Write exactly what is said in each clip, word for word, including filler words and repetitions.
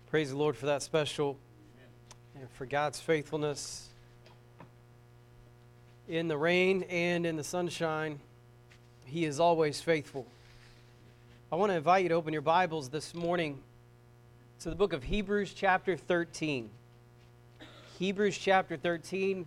Praise the Lord for that special and for God's faithfulness in the rain and in the sunshine. He is always faithful. I want to invite you to open your Bibles this morning to the book of Hebrews chapter thirteen. Hebrews chapter thirteen.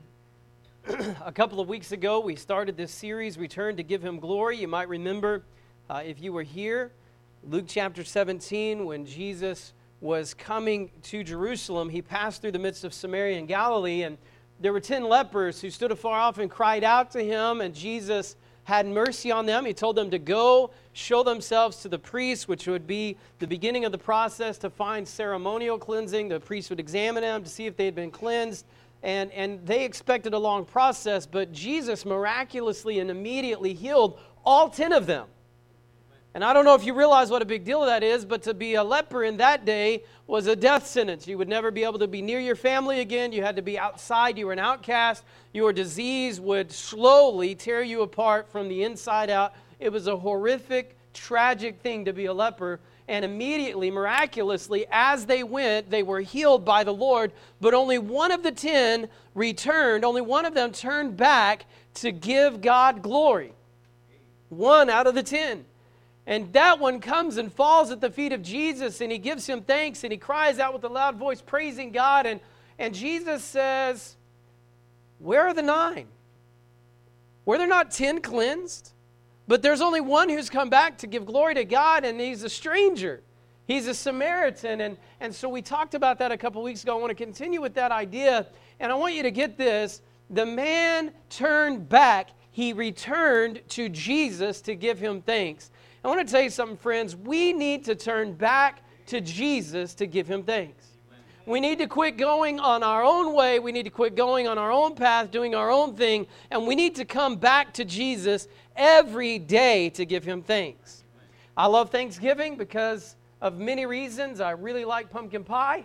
A couple of weeks ago, we started this series, Return to Give Him Glory. You might remember, uh, if you were here, Luke chapter seventeen, when Jesus was coming to Jerusalem, he passed through the midst of Samaria and Galilee, and there were ten lepers who stood afar off and cried out to him, and Jesus had mercy on them. He told them to go show themselves to the priest, which would be the beginning of the process to find ceremonial cleansing. The priest would examine them to see if they had been cleansed, and, and they expected a long process, but Jesus miraculously and immediately healed all ten of them. And I don't know if you realize what a big deal that is, but to be a leper in that day was a death sentence. You would never be able to be near your family again. You had to be outside. You were an outcast. Your disease would slowly tear you apart from the inside out. It was a horrific, tragic thing to be a leper. And immediately, miraculously, as they went, they were healed by the Lord. But only one of the ten returned. Only one of them turned back to give God glory. One out of the ten. And that one comes and falls at the feet of Jesus, and he gives him thanks, and he cries out with a loud voice, praising God. And, and Jesus says, where are the nine? Were there not ten cleansed? But there's only one who's come back to give glory to God, and he's a stranger. He's a Samaritan. And, and so we talked about that a couple weeks ago. I want to continue with that idea, and I want you to get this. The man turned back. He returned to Jesus to give him thanks. I want to tell you something, friends. We need to turn back to Jesus to give him thanks. We need to quit going on our own way. We need to quit going on our own path, doing our own thing. And we need to come back to Jesus every day to give him thanks. I love Thanksgiving because of many reasons. I really like pumpkin pie.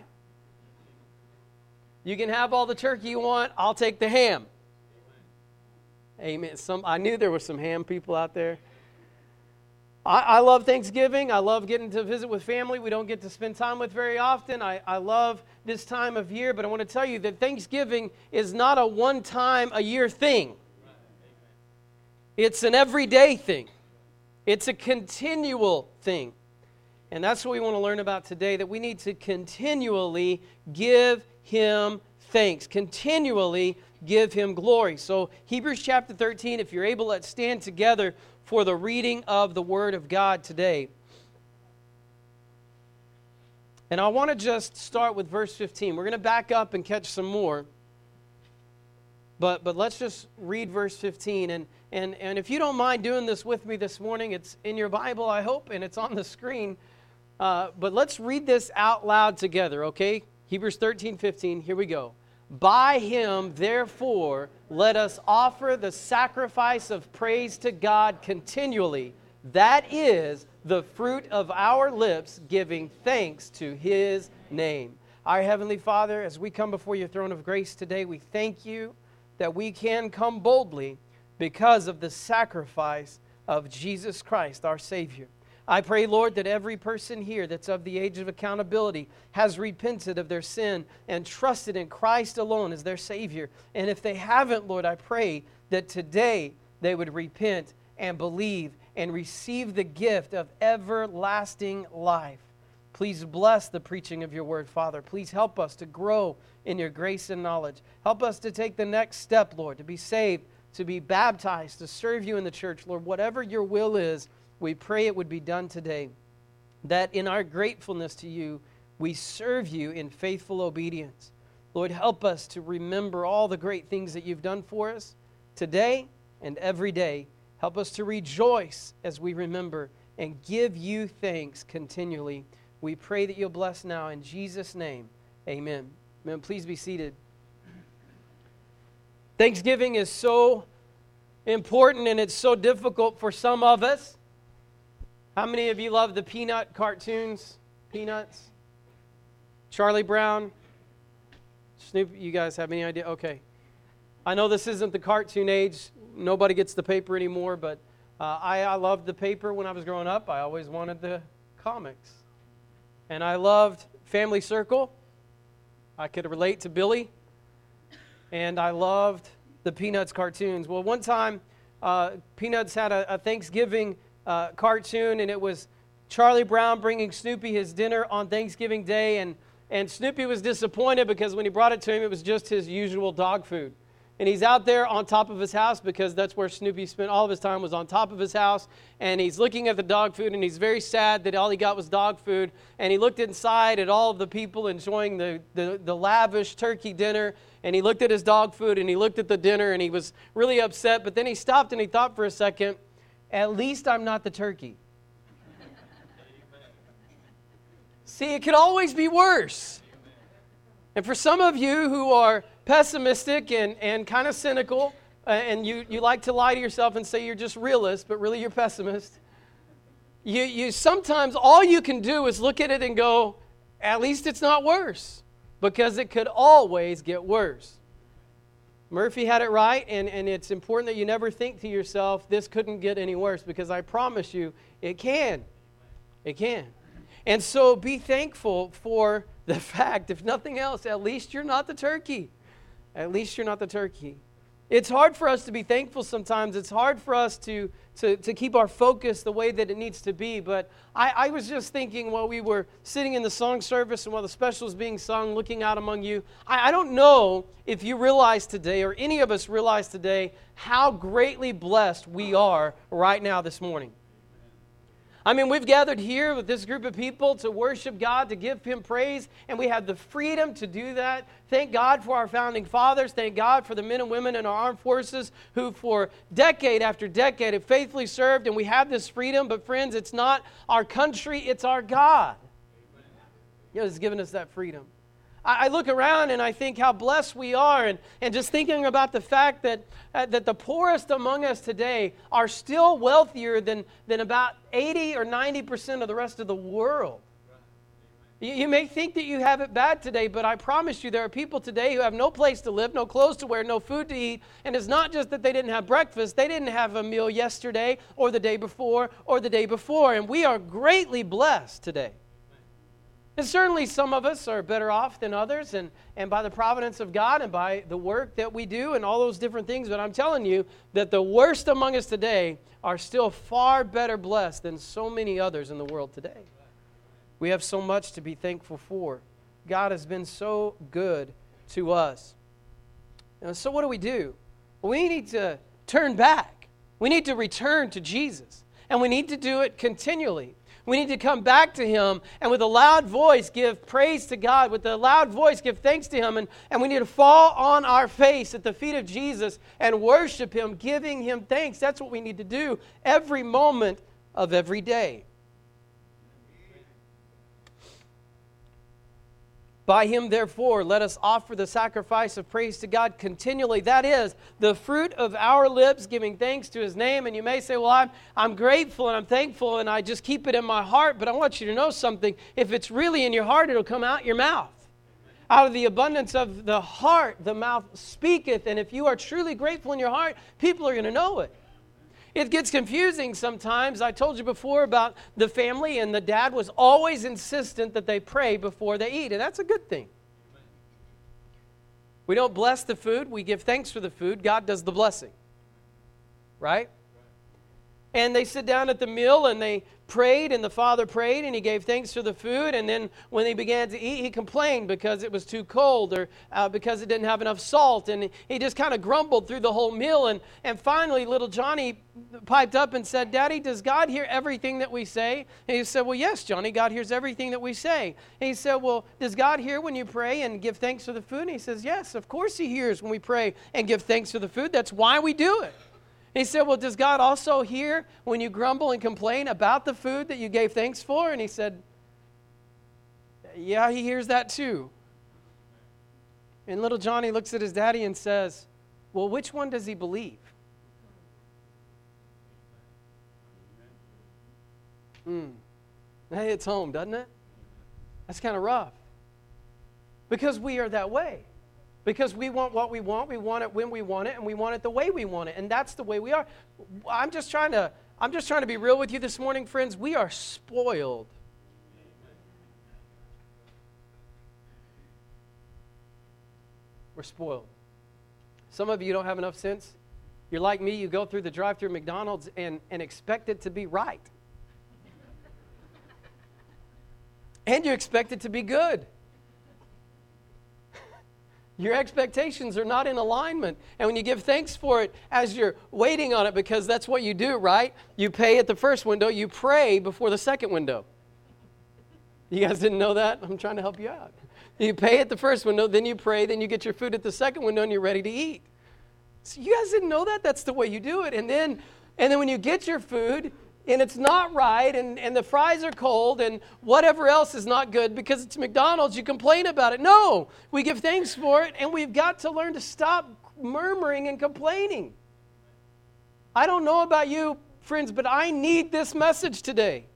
You can have all the turkey you want. I'll take the ham. Amen. Some, I knew there were some ham people out there. I, I love Thanksgiving. I love getting to visit with family we don't get to spend time with very often. I, I love this time of year, but I want to tell you that Thanksgiving is not a one-time-a-year thing. It's an everyday thing. It's a continual thing. And that's what we want to learn about today, that we need to continually give Him thanks, continually give Him glory. So Hebrews chapter thirteen, if you're able, let's stand together for the reading of the Word of God today. And I want to just start with verse fifteen. We're going to back up and catch some more. But but let's just read verse fifteen. And, and, and if you don't mind doing this with me this morning, it's in your Bible, I hope, and it's on the screen. Uh, but let's read this out loud together, okay? Hebrews thirteen fifteen, here we go. By Him, therefore, let us offer the sacrifice of praise to God continually. That is the fruit of our lips, giving thanks to His name. Our Heavenly Father, as we come before your throne of grace today, we thank you that we can come boldly because of the sacrifice of Jesus Christ, our Savior. I pray, Lord, that every person here that's of the age of accountability has repented of their sin and trusted in Christ alone as their Savior. And if they haven't, Lord, I pray that today they would repent and believe and receive the gift of everlasting life. Please bless the preaching of your word, Father. Please help us to grow in your grace and knowledge. Help us to take the next step, Lord, to be saved, to be baptized, to serve you in the church. Lord, whatever your will is, we pray it would be done today, that in our gratefulness to you, we serve you in faithful obedience. Lord, help us to remember all the great things that you've done for us today and every day. Help us to rejoice as we remember and give you thanks continually. We pray that you'll bless now in Jesus' name. Amen. Amen. Please be seated. Thanksgiving is so important and it's so difficult for some of us. How many of you love the Peanut cartoons? Peanuts? Charlie Brown? Snoop, you guys have any idea? Okay. I know this isn't the cartoon age. Nobody gets the paper anymore, but uh, I, I loved the paper when I was growing up. I always wanted the comics. And I loved Family Circle. I could relate to Billy. And I loved the Peanuts cartoons. Well, one time, uh, Peanuts had a, a Thanksgiving uh, cartoon, and it was Charlie Brown bringing Snoopy his dinner on Thanksgiving Day, and, and Snoopy was disappointed because when he brought it to him, it was just his usual dog food. And he's out there on top of his house because that's where Snoopy spent all of his time, was on top of his house. And he's looking at the dog food, and he's very sad that all he got was dog food. And he looked inside at all of the people enjoying the, the, the lavish turkey dinner. And he looked at his dog food, and he looked at the dinner, and he was really upset. But then he stopped and he thought for a second, at least I'm not the turkey. See, it could always be worse. And for some of you who are pessimistic and, and kind of cynical, uh, and you, you like to lie to yourself and say you're just realist, but really you're pessimist, you, you sometimes all you can do is look at it and go, at least it's not worse, because it could always get worse. Murphy had it right, and, and it's important that you never think to yourself, this couldn't get any worse, because I promise you, it can. It can. And so be thankful for the fact, if nothing else, at least you're not the turkey. At least you're not the turkey. It's hard for us to be thankful sometimes. It's hard for us to, to, to keep our focus the way that it needs to be. But I, I was just thinking while we were sitting in the song service and while the special was being sung, looking out among you, I, I don't know if you realize today, or any of us realize today, how greatly blessed we are right now this morning. I mean, we've gathered here with this group of people to worship God, to give Him praise, and we have the freedom to do that. Thank God for our founding fathers. Thank God for the men and women in our armed forces who for decade after decade have faithfully served, and we have this freedom. But friends, it's not our country, it's our God. He has given us that freedom. I look around and I think how blessed we are, and, and just thinking about the fact that uh, that the poorest among us today are still wealthier than, than about eighty or ninety percent of the rest of the world. You, you may think that you have it bad today, but I promise you there are people today who have no place to live, no clothes to wear, no food to eat, and it's not just that they didn't have breakfast, they didn't have a meal yesterday or the day before or the day before, and we are greatly blessed today. And certainly some of us are better off than others, and, and by the providence of God and by the work that we do and all those different things, but I'm telling you that the worst among us today are still far better blessed than so many others in the world today. We have so much to be thankful for. God has been so good to us. And so what do we do? We need to turn back. We need to return to Jesus, and we need to do it continually. We need to come back to Him and with a loud voice give praise to God. With a loud voice give thanks to Him. And, and we need to fall on our face at the feet of Jesus and worship Him, giving Him thanks. That's what we need to do every moment of every day. By Him, therefore, let us offer the sacrifice of praise to God continually. That is, the fruit of our lips giving thanks to His name. And you may say, well, I'm, I'm grateful and I'm thankful and I just keep it in my heart. But I want you to know something. If it's really in your heart, it'll come out your mouth. Out of the abundance of the heart, the mouth speaketh. And if you are truly grateful in your heart, people are going to know it. It gets confusing sometimes. I told you before about the family, and the dad was always insistent that they pray before they eat, and that's a good thing. We don't bless the food. We give thanks for the food. God does the blessing, right? And they sit down at the meal, and they prayed, and the father prayed, and he gave thanks for the food. And then when they began to eat, he complained because it was too cold or uh, because it didn't have enough salt. And he just kind of grumbled through the whole meal. And, and finally, little Johnny piped up and said, Daddy, does God hear everything that we say? And he said, well, yes, Johnny, God hears everything that we say. And he said, well, does God hear when you pray and give thanks for the food? And he says, yes, of course He hears when we pray and give thanks for the food. That's why we do it. He said, well, does God also hear when you grumble and complain about the food that you gave thanks for? And he said, yeah, He hears that too. And little Johnny looks at his daddy and says, well, which one does he believe? Hmm. That hits home, doesn't it? That's kind of rough. Because we are that way. Because we want what we want, we want it when we want it, and we want it the way we want it. And that's the way we are. I'm just trying to, I'm just trying to be real with you this morning, friends. We are spoiled. We're spoiled. Some of you don't have enough sense. You're like me, you go through the drive-thru McDonald's and, and expect it to be right. And you expect it to be good. Your expectations are not in alignment. And when you give thanks for it as you're waiting on it, because that's what you do, right? You pay at the first window, you pray before the second window. You guys didn't know that? I'm trying to help you out. You pay at the first window, then you pray, then you get your food at the second window and you're ready to eat. So you guys didn't know that? That's the way you do it. And then, and then when you get your food, and it's not right, and, and the fries are cold, and whatever else is not good because it's McDonald's, you complain about it. No, we give thanks for it, and we've got to learn to stop murmuring and complaining. I don't know about you, friends, but I need this message today.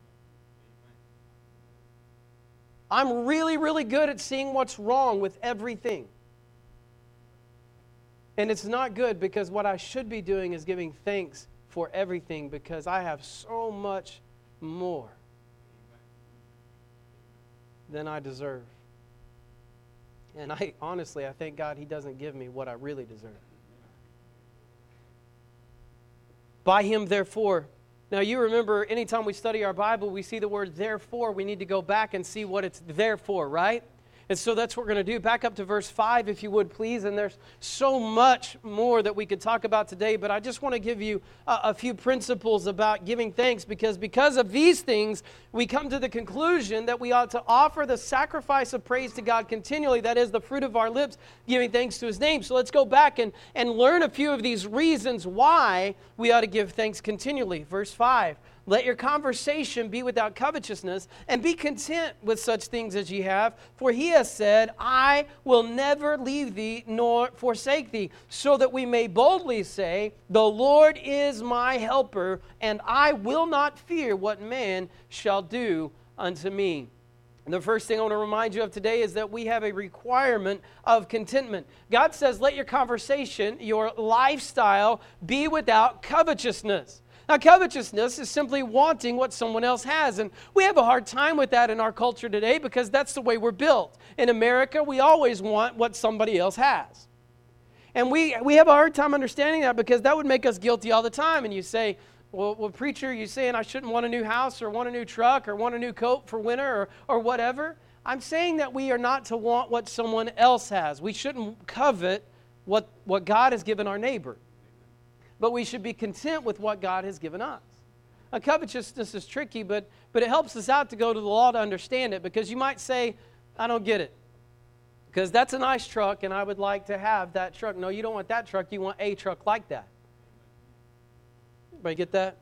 I'm really, really good at seeing what's wrong with everything. And it's not good, because what I should be doing is giving thanks for everything, because I have so much more than I deserve. And I honestly, I thank God He doesn't give me what I really deserve. By Him, therefore. Now you remember, anytime we study our Bible, we see the word therefore. We need to go back and see what it's there for, right? And so that's what we're going to do. Back up to verse five, if you would, please. And there's so much more that we could talk about today, but I just want to give you a, a few principles about giving thanks, because because of these things, we come to the conclusion that we ought to offer the sacrifice of praise to God continually. That is the fruit of our lips, giving thanks to His name. So let's go back and, and learn a few of these reasons why we ought to give thanks continually. Verse five. Let your conversation be without covetousness, and be content with such things as ye have. For He has said, I will never leave thee nor forsake thee, so that we may boldly say, the Lord is my helper, and I will not fear what man shall do unto me. And the first thing I want to remind you of today is that we have a requirement of contentment. God says, let your conversation, your lifestyle, be without covetousness. Now, covetousness is simply wanting what someone else has, and we have a hard time with that in our culture today, because that's the way we're built. In America, we always want what somebody else has. And we, we have a hard time understanding that, because that would make us guilty all the time. And you say, well, well, preacher, you saying I shouldn't want a new house or want a new truck or want a new coat for winter or, or whatever. I'm saying that we are not to want what someone else has. We shouldn't covet what, what God has given our neighbor. But we should be content with what God has given us. Now, covetousness is tricky, but, but it helps us out to go to the law to understand it, because you might say, I don't get it, because that's a nice truck and I would like to have that truck. No, you don't want that truck. You want a truck like that. Everybody get that?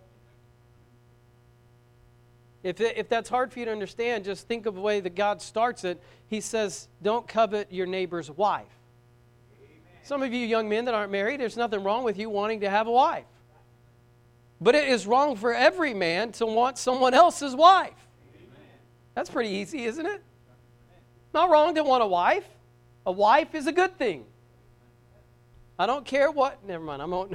If, it, if that's hard for you to understand, just think of the way that God starts it. He says, don't covet your neighbor's wife. Some of you young men that aren't married, there's nothing wrong with you wanting to have a wife. But it is wrong for every man to want someone else's wife. That's pretty easy, isn't it? Not wrong to want a wife. A wife is a good thing. I don't care what, never mind, I won't.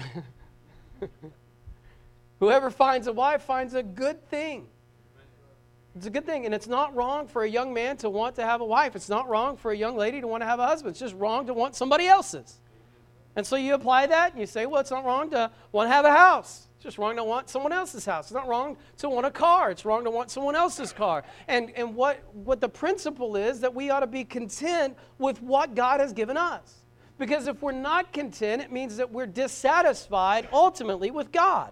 Whoever finds a wife finds a good thing. It's a good thing, and it's not wrong for a young man to want to have a wife. It's not wrong for a young lady to want to have a husband. It's just wrong to want somebody else's. And so you apply that, and you say, well, it's not wrong to want to have a house. It's just wrong to want someone else's house. It's not wrong to want a car. It's wrong to want someone else's car. And, and what, what the principle is that we ought to be content with what God has given us. Because if we're not content, it means that we're dissatisfied ultimately with God.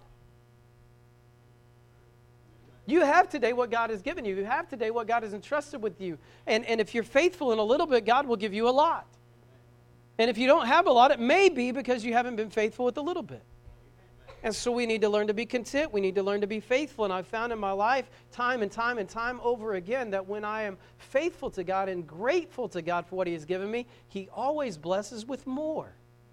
You have today what God has given you. You have today what God has entrusted with you. And, and if you're faithful in a little bit, God will give you a lot. And if you don't have a lot, it may be because you haven't been faithful with a little bit. And so we need to learn to be content. We need to learn to be faithful. And I've found in my life time and time and time over again that when I am faithful to God and grateful to God for what He has given me, He always blesses with more.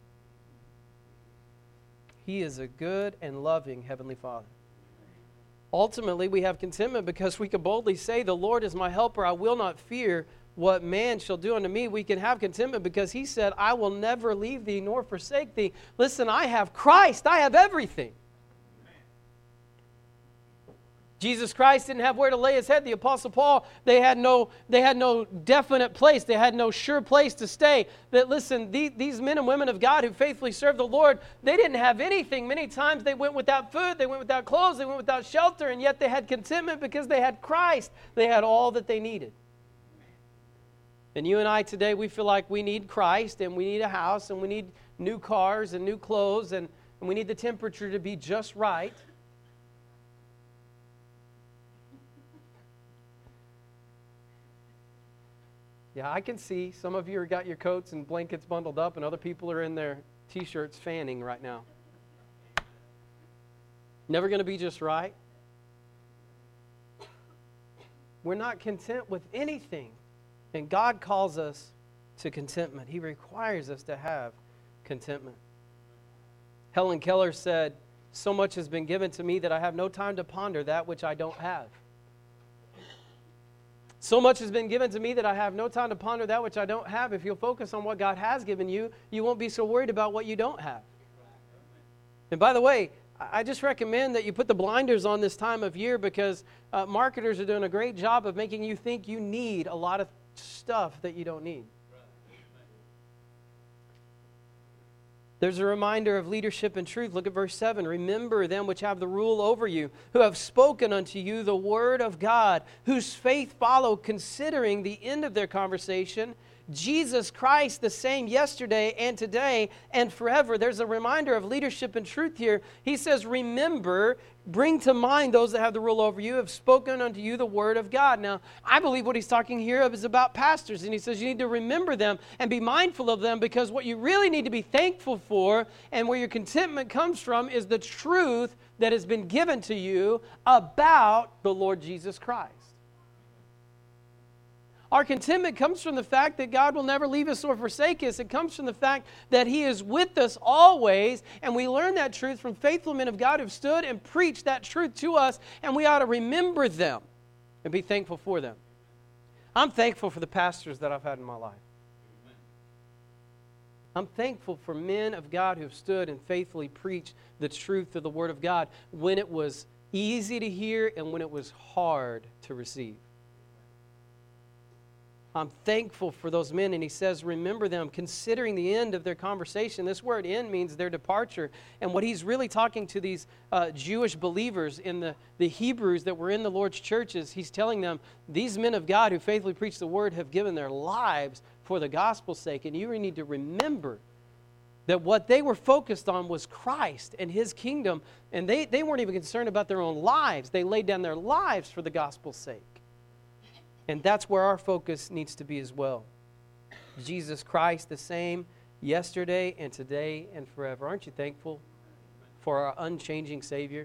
He is a good and loving Heavenly Father. Ultimately, we have contentment because we can boldly say, the Lord is my helper. I will not fear what man shall do unto me. We can have contentment because He said, I will never leave thee nor forsake thee. Listen, I have Christ. I have everything. Jesus Christ didn't have where to lay his head. The Apostle Paul, they had no, they had no definite place. They had no sure place to stay. That listen, the, these men and women of God who faithfully served the Lord, they didn't have anything. Many times they went without food, they went without clothes, they went without shelter, and yet they had contentment because they had Christ. They had all that they needed. And you and I today, we feel like we need Christ, and we need a house, and we need new cars and new clothes, and, and we need the temperature to be just right. Yeah, I can see some of you have got your coats and blankets bundled up, and other people are in their T-shirts fanning right now. Never going to be just right. We're not content with anything, and God calls us to contentment. He requires us to have contentment. Helen Keller said, "So much has been given to me that I have no time to ponder that which I don't have." So much has been given to me that I have no time to ponder that which I don't have. If you'll focus on what God has given you, you won't be so worried about what you don't have. And by the way, I just recommend that you put the blinders on this time of year, because uh, marketers are doing a great job of making you think you need a lot of stuff that you don't need. There's a reminder of leadership and truth. Look at verse seven. "Remember them which have the rule over you, who have spoken unto you the word of God, whose faith follow, considering the end of their conversation, Jesus Christ the same yesterday and today and forever." There's a reminder of leadership and truth here. He says, remember, bring to mind those that have the rule over you, have spoken unto you the word of God. Now, I believe what he's talking here of is about pastors. And he says you need to remember them and be mindful of them, because what you really need to be thankful for and where your contentment comes from is the truth that has been given to you about the Lord Jesus Christ. Our contentment comes from the fact that God will never leave us or forsake us. It comes from the fact that He is with us always, and we learn that truth from faithful men of God who've stood and preached that truth to us, and we ought to remember them and be thankful for them. I'm thankful for the pastors that I've had in my life. I'm thankful for men of God who have stood and faithfully preached the truth of the Word of God when it was easy to hear and when it was hard to receive. I'm thankful for those men, and he says, remember them, considering the end of their conversation. This word end means their departure. And what he's really talking to these uh, Jewish believers in the, the Hebrews that were in the Lord's churches, he's telling them, these men of God who faithfully preach the word have given their lives for the gospel's sake. And you need to remember that what they were focused on was Christ and His kingdom. And they, they weren't even concerned about their own lives. They laid down their lives for the gospel's sake. And that's where our focus needs to be as well. Jesus Christ the same yesterday and today and forever. Aren't you thankful for our unchanging Savior?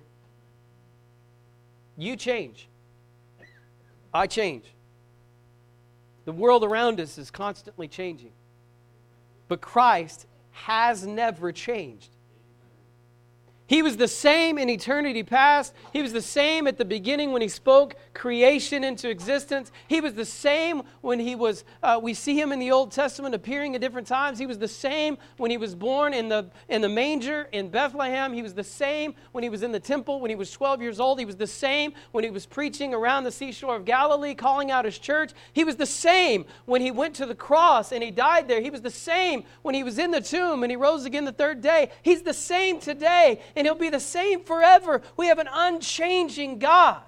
You change. I change. The world around us is constantly changing. But Christ has never changed. He was the same in eternity past. He was the same at the beginning when He spoke creation into existence. He was the same when He was, uh, we see Him in the Old Testament appearing at different times. He was the same when He was born in the, in the manger in Bethlehem. He was the same when He was in the temple when He was twelve years old. He was the same when He was preaching around the seashore of Galilee, calling out His church. He was the same when He went to the cross and He died there. He was the same when He was in the tomb and He rose again the third day. He's the same today, and He'll be the same forever. We have an unchanging God.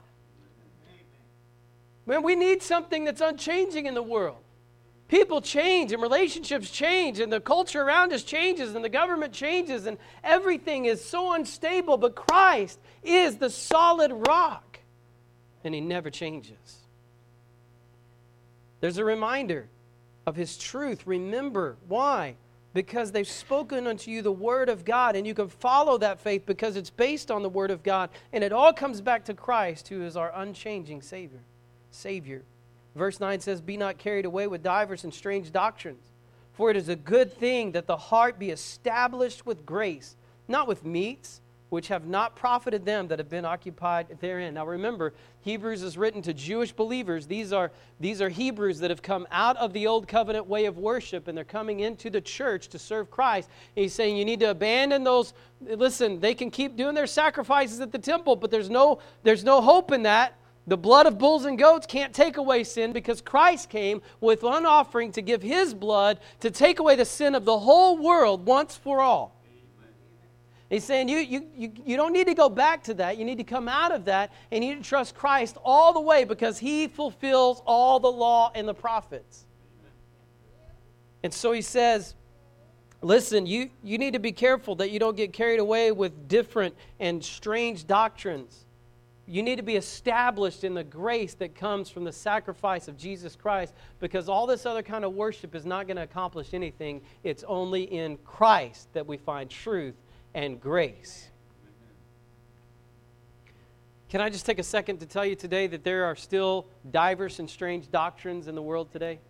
Man, we need something that's unchanging in the world. People change and relationships change and the culture around us changes and the government changes and everything is so unstable, but Christ is the solid rock and He never changes. There's a reminder of His truth. Remember. Why? Because they've spoken unto you the Word of God, and you can follow that faith because it's based on the Word of God, and it all comes back to Christ, who is our unchanging Savior. Savior. Verse nine says, be not carried away with divers and strange doctrines, for it is a good thing that the heart be established with grace, not with meats, which have not profited them that have been occupied therein. Now remember, Hebrews is written to Jewish believers. These are, these are Hebrews that have come out of the old covenant way of worship, and they're coming into the church to serve Christ. And he's saying you need to abandon those. Listen, they can keep doing their sacrifices at the temple, but there's no, there's no hope in that. The blood of bulls and goats can't take away sin, because Christ came with one offering to give His blood to take away the sin of the whole world once for all. He's saying you, you, you, you don't need to go back to that. You need to come out of that, and you need to trust Christ all the way, because He fulfills all the law and the prophets. And so he says, listen, you, you need to be careful that you don't get carried away with different and strange doctrines. You need to be established in the grace that comes from the sacrifice of Jesus Christ, because all this other kind of worship is not going to accomplish anything. It's only in Christ that we find truth and grace. Can I just take a second to tell you today that there are still diverse and strange doctrines in the world today?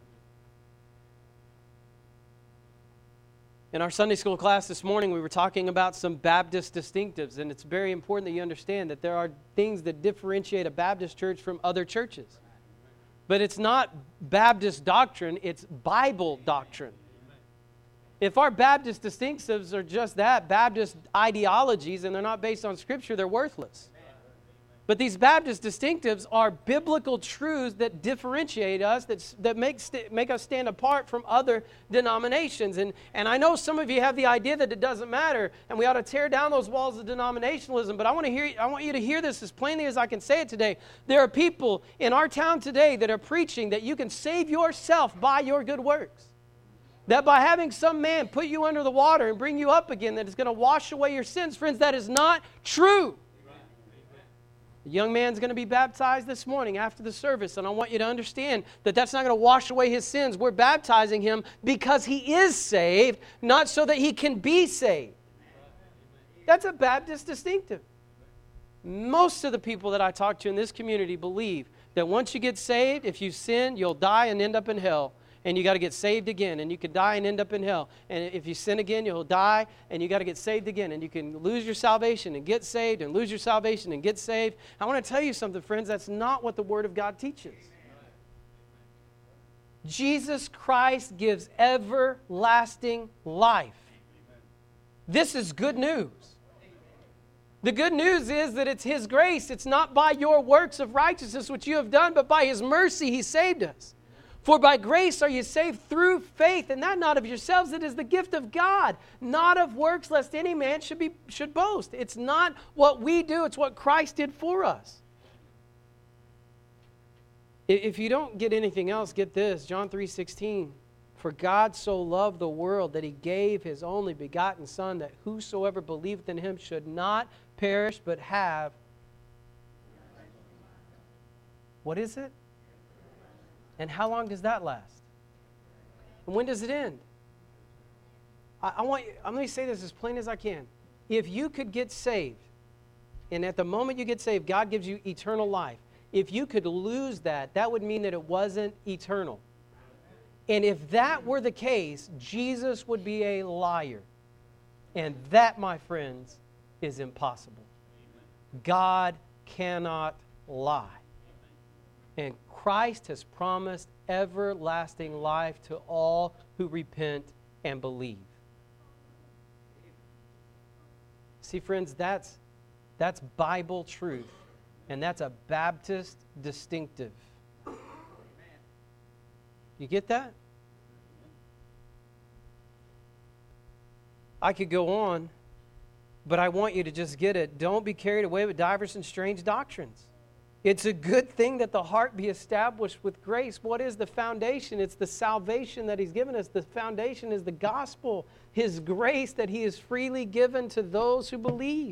In our Sunday school class this morning, we were talking about some Baptist distinctives, and it's very important that you understand that there are things that differentiate a Baptist church from other churches. But it's not Baptist doctrine, it's Bible doctrine. If our Baptist distinctives are just that, Baptist ideologies, and they're not based on Scripture, they're worthless. But these Baptist distinctives are biblical truths that differentiate us, that, that make, st- make us stand apart from other denominations. And, and I know some of you have the idea that it doesn't matter, and we ought to tear down those walls of denominationalism, but I want to hear, I want you to hear this as plainly as I can say it today. There are people in our town today that are preaching that you can save yourself by your good works. That by having some man put you under the water and bring you up again, that is going to wash away your sins. Friends, that is not true. The young man's going to be baptized this morning after the service, and I want you to understand that that's not going to wash away his sins. We're baptizing him because he is saved, not so that he can be saved. That's a Baptist distinctive. Most of the people that I talk to in this community believe that once you get saved, if you sin, you'll die and end up in hell. And you got to get saved again, and you could die and end up in hell. And if you sin again, you'll die, and you got to get saved again. And you can lose your salvation and get saved, and lose your salvation and get saved. I want to tell you something, friends. That's not what the Word of God teaches. Jesus Christ gives everlasting life. This is good news. The good news is that it's His grace. It's not by your works of righteousness which you have done, but by His mercy He saved us. For by grace are you saved through faith, and that not of yourselves, it is the gift of God, not of works, lest any man should be should boast. It's not what we do, it's what Christ did for us. If you don't get anything else, get this, John three sixteen. For God so loved the world that He gave His only begotten Son, that whosoever believeth in Him should not perish, but have... What is it? And how long does that last? And when does it end? I, I want you, I'm going to say this as plain as I can. If you could get saved, and at the moment you get saved, God gives you eternal life. If you could lose that, that would mean that it wasn't eternal. And if that were the case, Jesus would be a liar. And that, my friends, is impossible. God cannot lie. And Christ has promised everlasting life to all who repent and believe. See, friends, that's, that's Bible truth. And that's a Baptist distinctive. You get that? I could go on, but I want you to just get it. Don't be carried away with diverse and strange doctrines. It's a good thing that the heart be established with grace. What is the foundation? It's the salvation that He's given us. The foundation is the gospel, His grace that He has freely given to those who believe.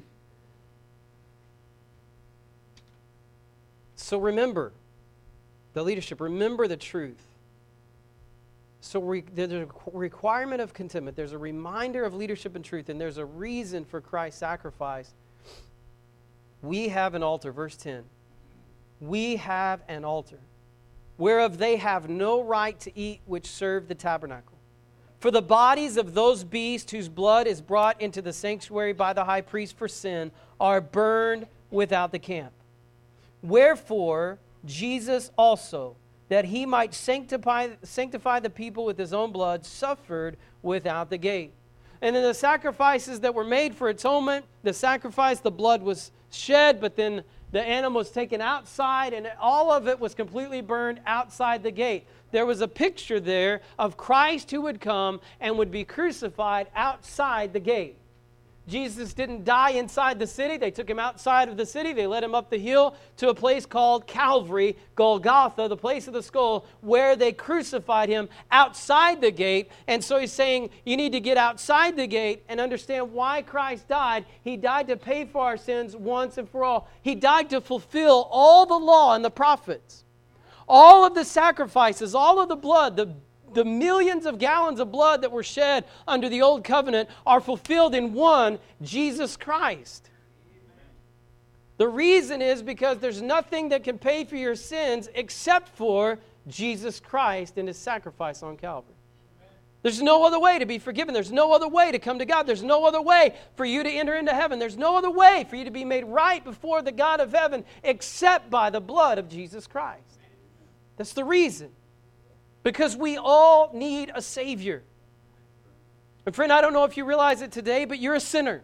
So remember the leadership. Remember the truth. So re- there's a requirement of contentment. There's a reminder of leadership and truth, and there's a reason for Christ's sacrifice. We have an altar, verse ten. We have an altar, whereof they have no right to eat which serve the tabernacle. For the bodies of those beasts whose blood is brought into the sanctuary by the high priest for sin are burned without the camp. Wherefore Jesus also, that he might sanctify, sanctify the people with his own blood, suffered without the gate. And in the sacrifices that were made for atonement, the sacrifice, the blood was shed, but then the animal was taken outside, and all of it was completely burned outside the gate. There was a picture there of Christ who would come and would be crucified outside the gate. Jesus didn't die inside the city. They took him outside of the city. They led him up the hill to a place called Calvary, Golgotha, the place of the skull, where they crucified him outside the gate. And so he's saying you need to get outside the gate and understand why Christ died. He died to pay for our sins once and for all. He died to fulfill all the law and the prophets. All of the sacrifices, all of the blood, the The millions of gallons of blood that were shed under the old covenant are fulfilled in one, Jesus Christ. The reason is because there's nothing that can pay for your sins except for Jesus Christ and his sacrifice on Calvary. There's no other way to be forgiven. There's no other way to come to God. There's no other way for you to enter into heaven. There's no other way for you to be made right before the God of heaven except by the blood of Jesus Christ. That's the reason. Because we all need a Savior. And friend, I don't know if you realize it today, but you're a sinner.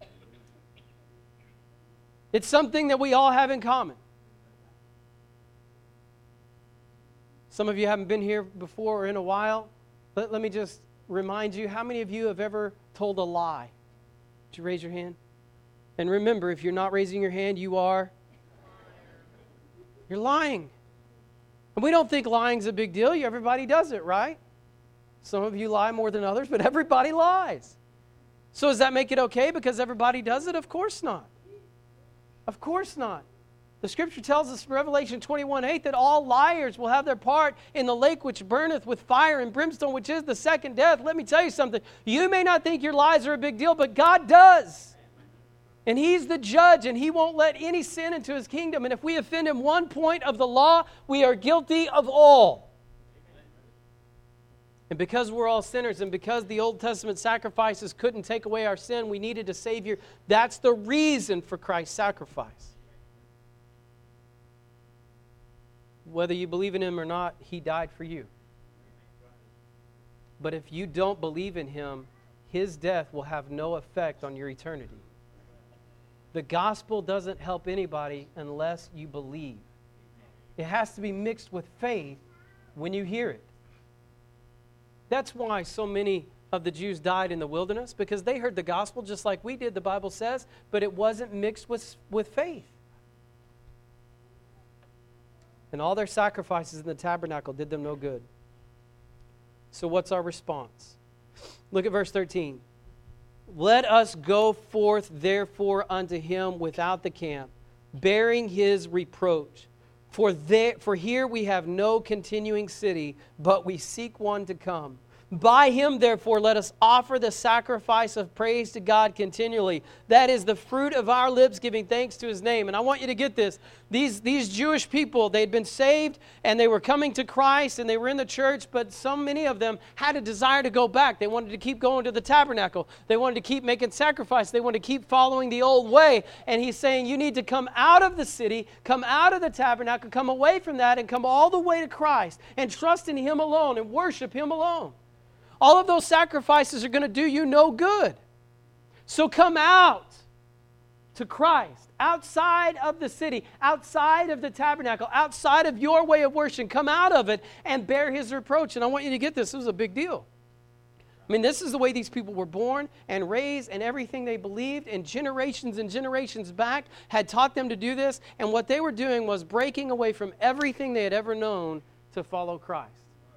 It's something that we all have in common. Some of you haven't been here before or in a while. Let, let me just remind you, how many of you have ever told a lie? Would you raise your hand? And remember, if you're not raising your hand, you are. You're lying. And we don't think lying's a big deal. Everybody does it, right? Some of you lie more than others, but everybody lies. So does that make it okay because everybody does it? Of course not. Of course not. The Scripture tells us in Revelation twenty-one eight that all liars will have their part in the lake which burneth with fire and brimstone, which is the second death. Let me tell you something. You may not think your lies are a big deal, but God does. And he's the judge, and he won't let any sin into his kingdom. And if we offend him one point of the law, we are guilty of all. And because we're all sinners, and because the Old Testament sacrifices couldn't take away our sin, we needed a Savior. That's the reason for Christ's sacrifice. Whether you believe in him or not, he died for you. But if you don't believe in him, his death will have no effect on your eternity. The gospel doesn't help anybody unless you believe. It has to be mixed with faith when you hear it. That's why so many of the Jews died in the wilderness, because they heard the gospel just like we did, the Bible says, but it wasn't mixed with, with faith. And all their sacrifices in the tabernacle did them no good. So what's our response? Look at verse thirteen. Let us go forth therefore unto him without the camp, bearing his reproach. For, there, for here we have no continuing city, but we seek one to come. By him, therefore, let us offer the sacrifice of praise to God continually. That is the fruit of our lips giving thanks to his name. And I want you to get this. These, these Jewish people, they'd been saved and they were coming to Christ and they were in the church, but so many of them had a desire to go back. They wanted to keep going to the tabernacle. They wanted to keep making sacrifice. They wanted to keep following the old way. And he's saying you need to come out of the city, come out of the tabernacle, come away from that and come all the way to Christ and trust in him alone and worship him alone. All of those sacrifices are going to do you no good. So come out to Christ, outside of the city, outside of the tabernacle, outside of your way of worship. Come out of it and bear his reproach. And I want you to get this. This was a big deal. I mean, this is the way these people were born and raised, and everything they believed, and generations and generations back had taught them to do this. And what they were doing was breaking away from everything they had ever known to follow Christ.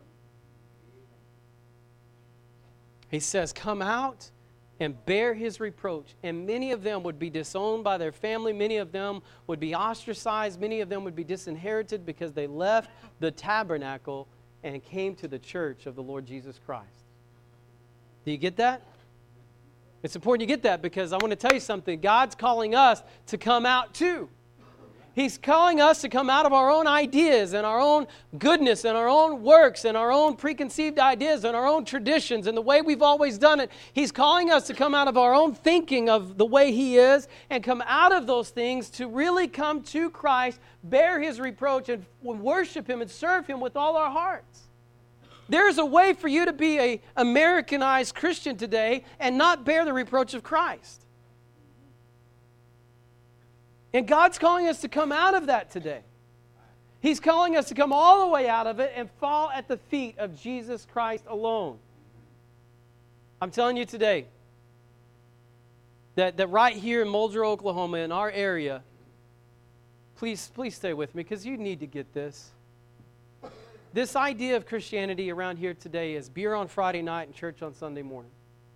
He says, come out and bear his reproach. And many of them would be disowned by their family. Many of them would be ostracized. Many of them would be disinherited because they left the tabernacle and came to the church of the Lord Jesus Christ. Do you get that? It's important you get that because I want to tell you something. God's calling us to come out too. He's calling us to come out of our own ideas and our own goodness and our own works and our own preconceived ideas and our own traditions and the way we've always done it. He's calling us to come out of our own thinking of the way He is and come out of those things to really come to Christ, bear His reproach, and worship Him and serve Him with all our hearts. There's a way for you to be an Americanized Christian today and not bear the reproach of Christ. And God's calling us to come out of that today. He's calling us to come all the way out of it and fall at the feet of Jesus Christ alone. I'm telling you today that, that right here in Mulger, Oklahoma, in our area, please, please stay with me because you need to get this. This idea of Christianity around here today is beer on Friday night and church on Sunday morning.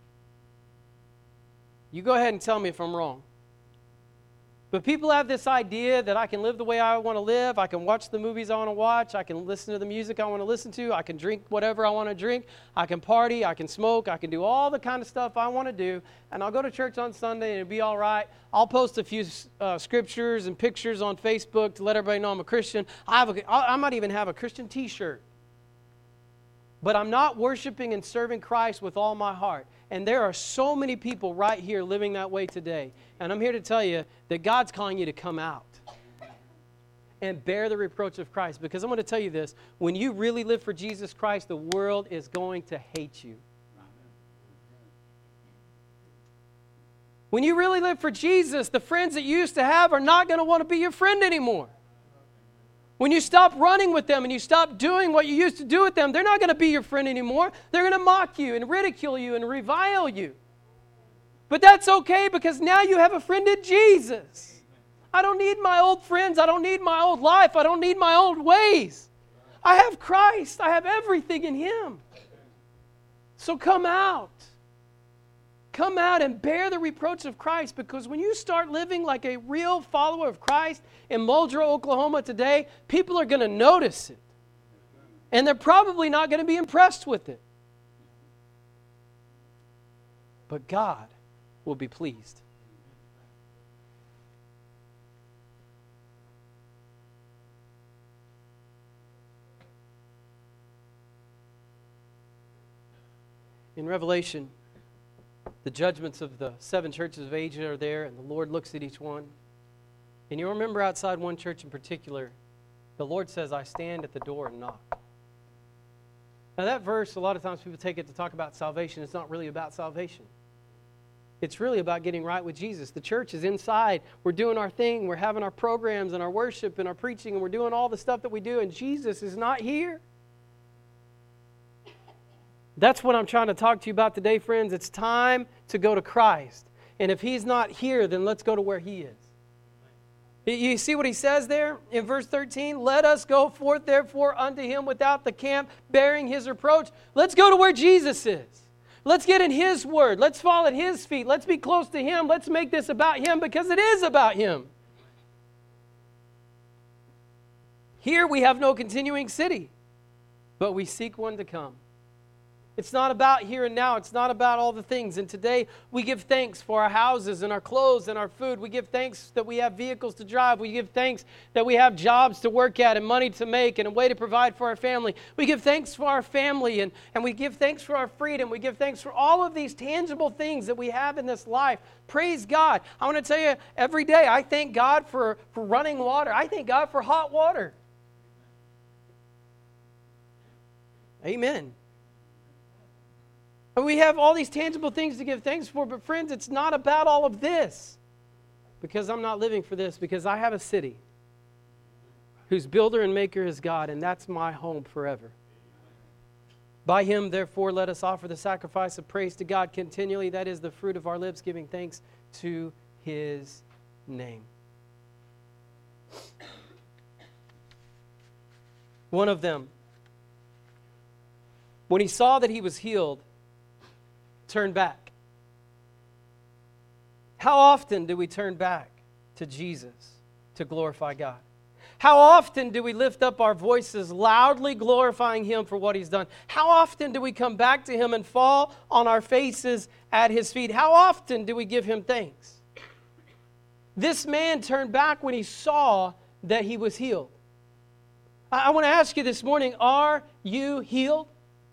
You go ahead and tell me if I'm wrong. But people have this idea that I can live the way I want to live, I can watch the movies I want to watch, I can listen to the music I want to listen to, I can drink whatever I want to drink, I can party, I can smoke, I can do all the kind of stuff I want to do, and I'll go to church on Sunday and it'll be all right. I'll post a few uh, scriptures and pictures on Facebook to let everybody know I'm a Christian. I, have a, I might even have a Christian t-shirt. But I'm not worshiping and serving Christ with all my heart. And there are so many people right here living that way today. And I'm here to tell you that God's calling you to come out and bear the reproach of Christ. Because I'm going to tell you this, when you really live for Jesus Christ, the world is going to hate you. When you really live for Jesus, the friends that you used to have are not going to want to be your friend anymore. When you stop running with them and you stop doing what you used to do with them, they're not going to be your friend anymore. They're going to mock you and ridicule you and revile you. But that's okay because now you have a friend in Jesus. I don't need my old friends. I don't need my old life. I don't need my old ways. I have Christ. I have everything in Him. So come out. Come out and bear the reproach of Christ, because when you start living like a real follower of Christ in Mulger, Oklahoma today, people are going to notice it. And they're probably not going to be impressed with it. But God will be pleased. In Revelation, the judgments of the seven churches of Asia are there, and the Lord looks at each one. And you remember outside one church in particular, the Lord says, I stand at the door and knock. Now that verse, a lot of times people take it to talk about salvation. It's not really about salvation. It's really about getting right with Jesus. The church is inside. We're doing our thing. We're having our programs and our worship and our preaching, and we're doing all the stuff that we do, and Jesus is not here. That's what I'm trying to talk to you about today, friends. It's time to go to Christ. And if He's not here, then let's go to where He is. You see what He says there in verse thirteen? Let us go forth, therefore, unto Him without the camp, bearing His reproach. Let's go to where Jesus is. Let's get in His Word. Let's fall at His feet. Let's be close to Him. Let's make this about Him, because it is about Him. Here we have no continuing city, but we seek one to come. It's not about here and now. It's not about all the things. And today we give thanks for our houses and our clothes and our food. We give thanks that we have vehicles to drive. We give thanks that we have jobs to work at and money to make and a way to provide for our family. We give thanks for our family, and, and we give thanks for our freedom. We give thanks for all of these tangible things that we have in this life. Praise God. I want to tell you, every day I thank God for, for running water. I thank God for hot water. Amen. We have all these tangible things to give thanks for, but friends, it's not about all of this, because I'm not living for this, because I have a city whose builder and maker is God, and that's my home forever. By Him, therefore, let us offer the sacrifice of praise to God continually. That is the fruit of our lips, giving thanks to His name. One of them, when he saw that he was healed, turn back. How often do we turn back to Jesus to glorify God? How often do we lift up our voices loudly glorifying Him for what He's done? How often do we come back to Him and fall on our faces at His feet? How often do we give Him thanks? This man turned back when he saw that he was healed. I, I want to ask you this morning, are you healed?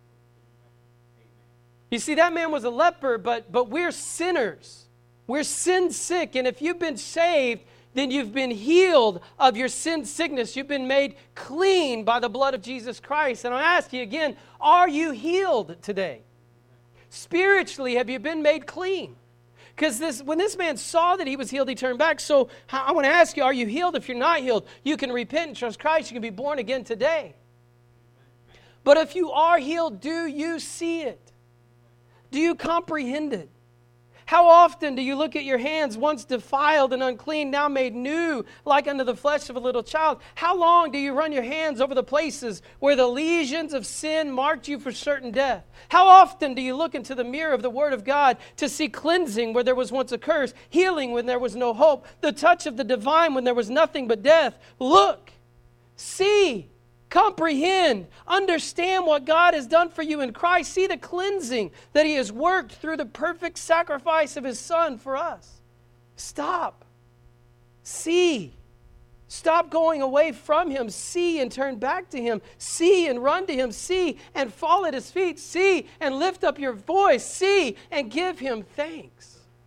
You see, that man was a leper, but, but we're sinners. We're sin sick, and if you've been saved, then you've been healed of your sin sickness. You've been made clean by the blood of Jesus Christ. And I ask you again, are you healed today? Spiritually, have you been made clean? Because this, when this man saw that he was healed, he turned back. So I want to ask you, are you healed? If you're not healed, you can repent and trust Christ. You can be born again today. But if you are healed, do you see it? Do you comprehend it? How often do you look at your hands, once defiled and unclean, now made new, like unto the flesh of a little child? How long do you run your hands over the places where the lesions of sin marked you for certain death? How often do you look into the mirror of the Word of God to see cleansing where there was once a curse, healing when there was no hope, the touch of the divine when there was nothing but death? Look, see, comprehend, understand what God has done for you in Christ. See the cleansing that He has worked through the perfect sacrifice of His Son for us. Stop. See. Stop going away from Him. See and turn back to Him. See and run to Him. See and fall at His feet. See and lift up your voice. See and give Him thanks.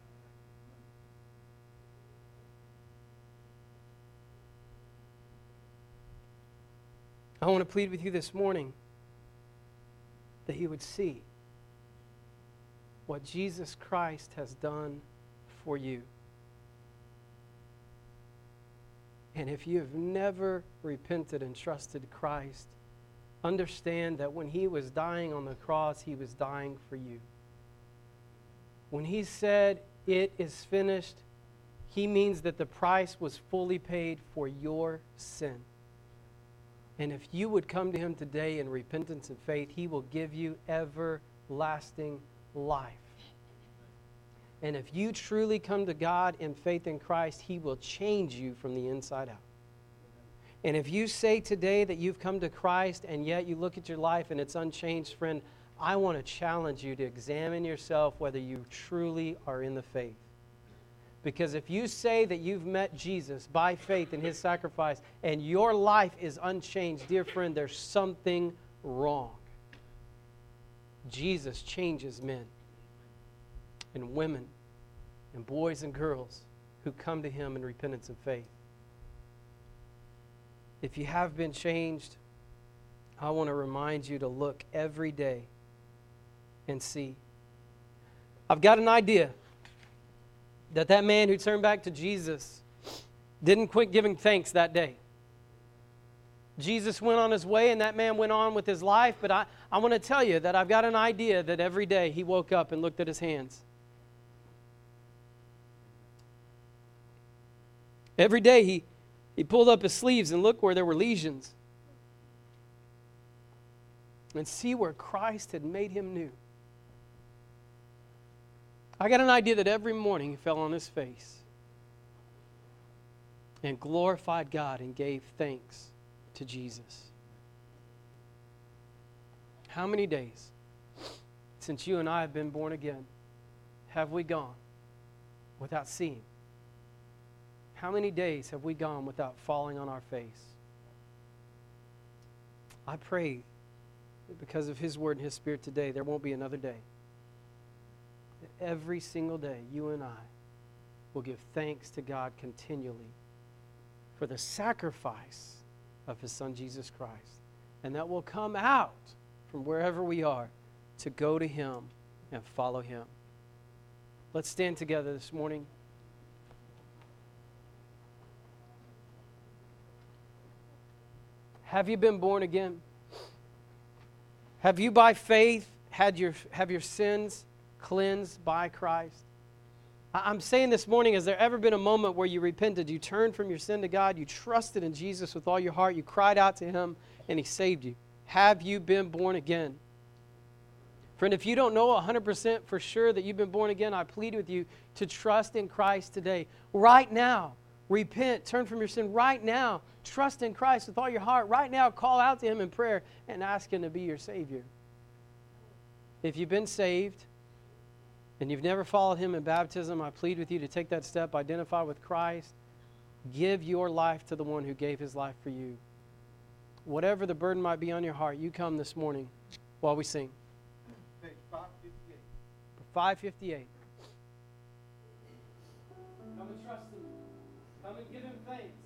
I want to plead with you this morning that you would see what Jesus Christ has done for you. And if you have never repented and trusted Christ, understand that when He was dying on the cross, He was dying for you. When He said, "It is finished," He means that the price was fully paid for your sin. And if you would come to Him today in repentance and faith, He will give you everlasting life. And if you truly come to God in faith in Christ, He will change you from the inside out. And if you say today that you've come to Christ and yet you look at your life and it's unchanged, friend, I want to challenge you to examine yourself whether you truly are in the faith. Because if you say that you've met Jesus by faith in His sacrifice and your life is unchanged, dear friend, there's something wrong. Jesus changes men and women and boys and girls who come to Him in repentance and faith. If you have been changed, I want to remind you to look every day and see. I've got an idea that that man who turned back to Jesus didn't quit giving thanks that day. Jesus went on His way and that man went on with his life, but I, I want to tell you that I've got an idea that every day he woke up and looked at his hands. Every day he, he pulled up his sleeves and looked where there were lesions and see where Christ had made him new. I got an idea that every morning he fell on his face and glorified God and gave thanks to Jesus. How many days since you and I have been born again have we gone without seeing? How many days have we gone without falling on our face? I pray that because of His Word and His Spirit today, there won't be another day. That every single day, you and I will give thanks to God continually for the sacrifice of His Son, Jesus Christ. And that will come out from wherever we are to go to Him and follow Him. Let's stand together this morning. Have you been born again? Have you by faith had your, have your sins cleansed by Christ? I'm saying this morning, has there ever been a moment where you repented, you turned from your sin to God, you trusted in Jesus with all your heart, you cried out to Him, and He saved you? Have you been born again? Friend, if you don't know one hundred percent for sure that you've been born again, I plead with you to trust in Christ today. Right now, repent, turn from your sin. Right now, trust in Christ with all your heart. Right now, call out to Him in prayer and ask Him to be your Savior. If you've been saved and you've never followed Him in baptism, I plead with you to take that step, identify with Christ, Give your life to the one who gave his life for you. Whatever the burden might be on your heart, you come this morning while we sing. Page five fifty-eight. five fifty-eight. Come and trust him. Come and give him thanks.